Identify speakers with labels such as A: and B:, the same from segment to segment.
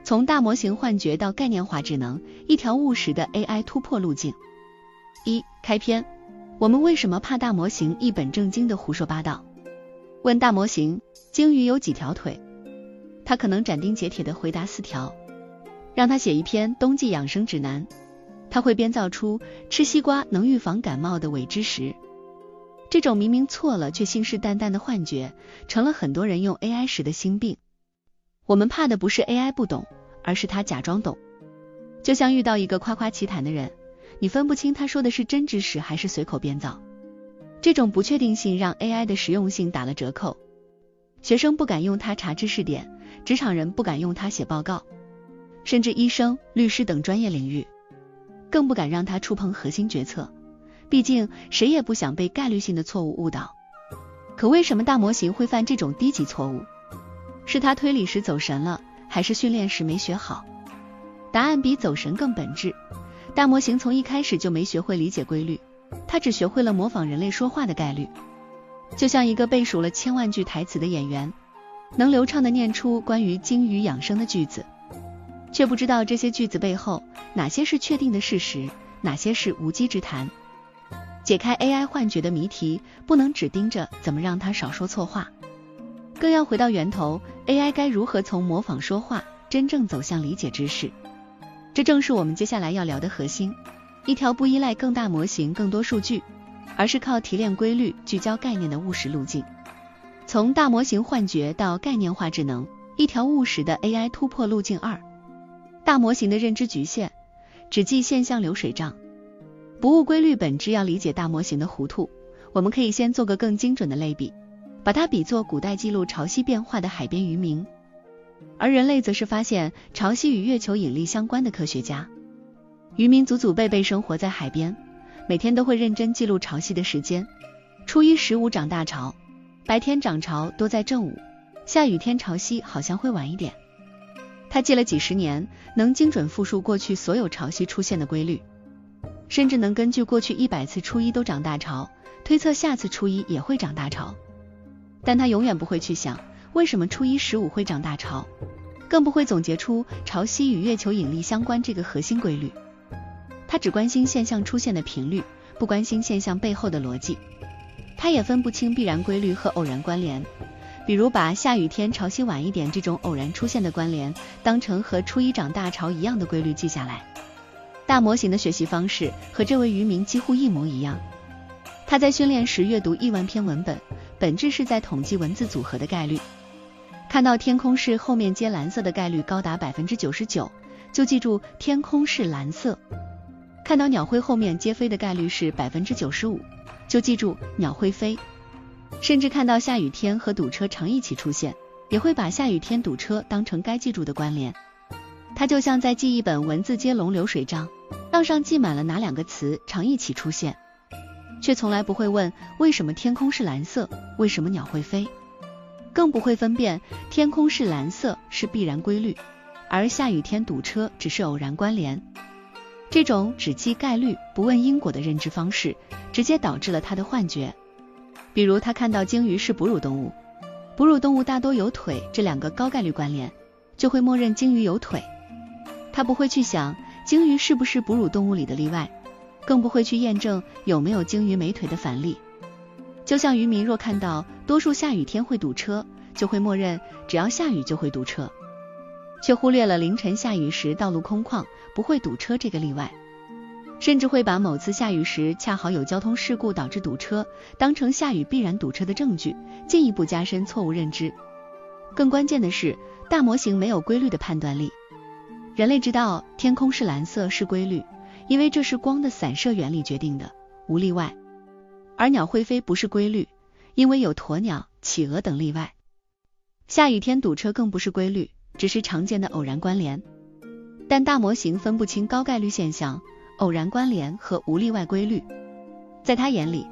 A: 从大模型幻觉到概念化智能，一条务实的 AI 突破路径。一、开篇，我们为什么怕大模型一本正经的胡说八道？问大模型，鲸鱼有几条腿？它可能斩钉截铁地回答4条。让它写一篇冬季养生指南，它会编造出吃西瓜能预防感冒的伪知识。这种明明错了却信誓旦旦的幻觉，成了很多人用 AI 时的心病。我们怕的不是 AI 不懂，而是它假装懂。就像遇到一个夸夸其谈的人，你分不清他说的是真知识还是随口编造。这种不确定性让 AI 的实用性打了折扣。学生不敢用它查知识点，职场人不敢用它写报告，甚至医生、律师等专业领域更不敢让它触碰核心决策。毕竟谁也不想被概率性的错误误导。可为什么大模型会犯这种低级错误？是它推理时走神了，还是训练时没学好？答案比走神更本质。大模型从一开始就没学会理解规律，它只学会了模仿人类说话的概率。就像一个背熟了1000万句台词的演员，能流畅地念出关于鲸鱼养生的句子，却不知道这些句子背后哪些是确定的事实，哪些是无稽之谈。解开 AI 幻觉的谜题，不能只盯着怎么让它少说错话，更要回到源头， AI 该如何从模仿说话真正走向理解知识。这正是我们接下来要聊的核心，一条不依赖更大模型更多数据，而是靠提炼规律聚焦概念的务实路径。从大模型幻觉到概念化智能，一条务实的 AI 突破路径。2、大模型的认知局限，只记现象流水账，不悟规律本质。要理解大模型的糊涂，我们可以先做个更精准的类比，把它比作古代记录潮汐变化的海边渔民，而人类则是发现潮汐与月球引力相关的科学家。渔民祖祖辈辈生活在海边，每天都会认真记录潮汐的时间。初一十五涨大潮，白天涨潮多在正午，下雨天潮汐好像会晚一点。他记了几十年，能精准复述过去所有潮汐出现的规律，甚至能根据过去100次初一都涨大潮，推测下次初一也会涨大潮。但他永远不会去想为什么初一15会涨大潮，更不会总结出潮汐与月球引力相关这个核心规律。他只关心现象出现的频率，不关心现象背后的逻辑。他也分不清必然规律和偶然关联，比如把下雨天潮汐晚一点这种偶然出现的关联当成和初一涨大潮一样的规律记下来。大模型的学习方式和这位渔民几乎一模一样。他在训练时阅读1万篇文本，本质是在统计文字组合的概率。看到天空是后面接蓝色的概率高达 99%， 就记住天空是蓝色。看到鸟会后面接飞的概率是 95%， 就记住鸟会飞。甚至看到下雨天和堵车常一起出现，也会把下雨天堵车当成该记住的关联。它就像在记一本文字接龙流水账，账上记满了哪2个词常一起出现，却从来不会问为什么天空是蓝色，为什么鸟会飞，更不会分辨天空是蓝色是必然规律，而下雨天堵车只是偶然关联。这种只记概率不问因果的认知方式，直接导致了他的幻觉。比如他看到鲸鱼是哺乳动物，哺乳动物大多有腿这2个高概率关联，就会默认鲸鱼有腿。他不会去想鲸鱼是不是哺乳动物里的例外，更不会去验证有没有鲸鱼没腿的反例。就像渔民若看到多数下雨天会堵车，就会默认只要下雨就会堵车，却忽略了凌晨下雨时道路空旷不会堵车这个例外，甚至会把某次下雨时恰好有交通事故导致堵车当成下雨必然堵车的证据，进一步加深错误认知。更关键的是，大模型没有规律的判断力。人类知道天空是蓝色是规律，因为这是光的散射原理决定的，无例外。而鸟会飞不是规律，因为有鸵鸟、企鹅等例外。下雨天堵车更不是规律，只是常见的偶然关联。但大模型分不清高概率现象、偶然关联和无例外规律。在他眼里，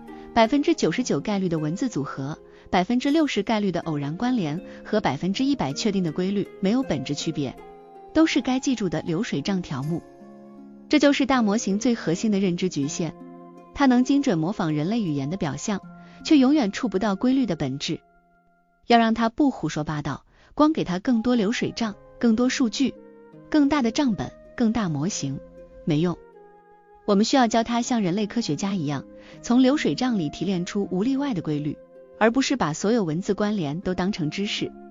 A: 99% 概率的文字组合， 60% 概率的偶然关联和 100% 确定的规律没有本质区别，都是该记住的流水账条目。这就是大模型最核心的认知局限，它能精准模仿人类语言的表象，却永远触不到规律的本质。要让它不胡说八道，光给它更多流水账、更多数据， 更大的账本，更大模型，没用。我们需要教它像人类科学家一样，从流水账里提炼出无例外的规律，而不是把所有文字关联都当成知识。